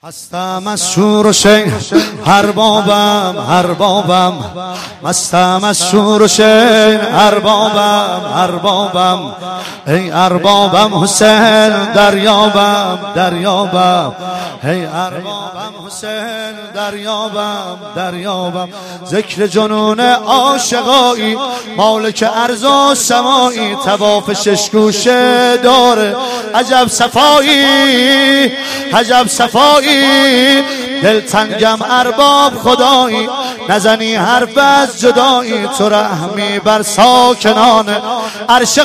هستم از شور و شین اربابم مستم از شور و شین اربابم ای اربابم حسین دریابم ای اربابم حسین دریابم ذکر جنون عاشقایی مالک ارض و سمایی طواف شش گوشه داره عجب صفایی دل تنگم ارباب خدایی نزنی حرف از جدایی تو رحمی بر ساکنان عرش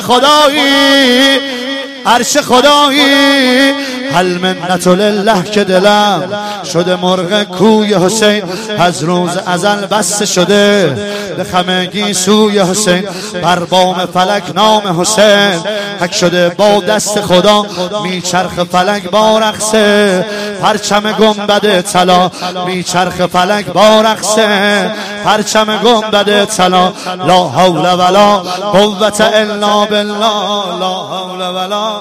خدایی هل منت لله که دلم شده مرغ کوی حسین از روز ازل بسته شده به خمگی سوی حسین بر بام فلک نام حسین حک شده با دست خدا میچرخ فلک با رقصه پرچم گنبد طلا میچرخ فلک با رقصه پرچم گنبد طلا لا حول ولا قوة الا بالله لا حول ولا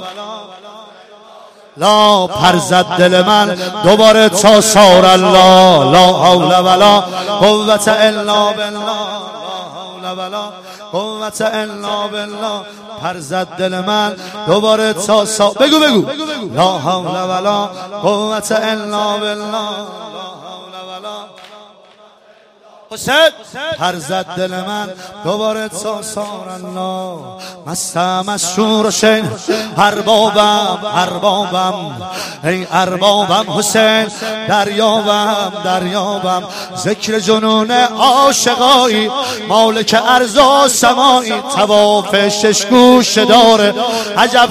لا پر زد دل من دوباره تا سار الله لا حول ولا قوة الا بالله لا حول ولا قوة الا بالله پر زد دل من دوباره تا سار بگو لا حول ولا قوة الا بالله لا حول ولا حسین پر زد دل من دوباره تا سار الله مستم از شور و شین اربابم ای اربابم حسین دریابم ذکر جنون عاشقایی مالک ارض و سمایی طواف شش گوشه داره عجب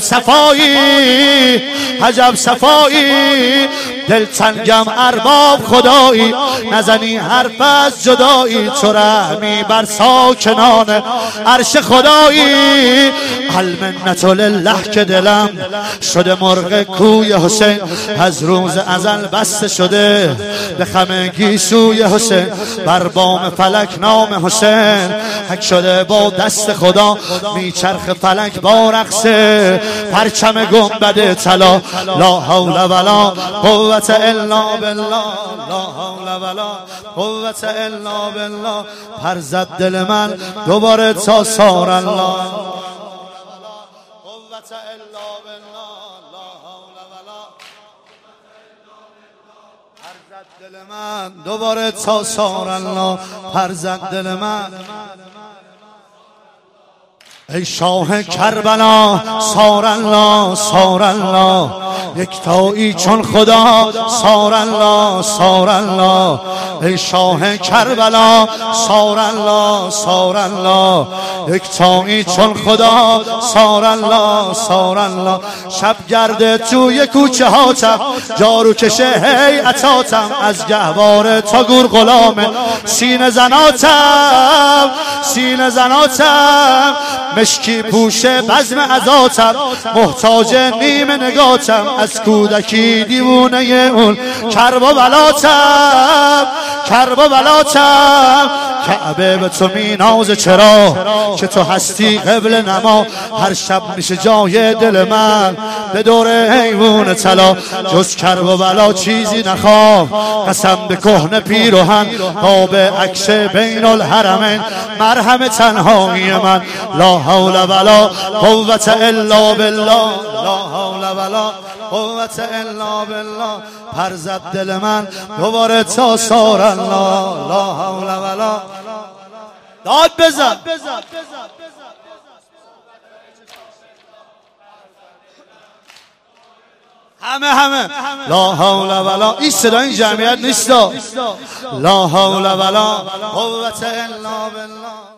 صفایی دل تنگم ارباب خدایی نزنی حرف از جدایی تو رحمی بر ساکنان عرش خدایی هل منت لله که دلم شده مرغ کوی حسین از روز ازل بسته شده به خمگی سوی حسین بر بام فلک نام حسین حک شده با دست خدا میچرخ فلک با رقصه پرچم گنبد طلا لا حول ولا قوة الا بالله لا حول ولا قوة الا بالله پر زد دل من دوباره تا سار الله قوة الا بالله لا حول ولا پر زد دل من دوباره تا سار الله پر زد دل من ای شاه کربلا سار الله یکتایی چون خدا سار الله ای شاه کربلا سار الله یکتایی چون خدا سار الله شب گرده توی کوچه هاتم جارو کشه هیئتاتم از گهواره تا گور غلام سینه زناتم مشکی پوشه بزم عزاتم محتاج نیم نگاتم از کودکی دیوونه اون کرب و بلاتم کعبه به تو می نازه چرا که تو هستی قبل نما هر شب میشه جای دل من به دور حیوان طلا جز کرب و بلا چیزی نخوام قسم به کهنه پیروهن قاب عکس بین الحرمین مرهم تنهایی من لا حول ولا قوة الا بالله لا حول ولا قوة الا بالله پر زد دل من دوباره تا سار الله لا حول ولا داد بزن همه لا حول ولا این صدا این جمعیت نیست لا حول ولا قوة الا بالله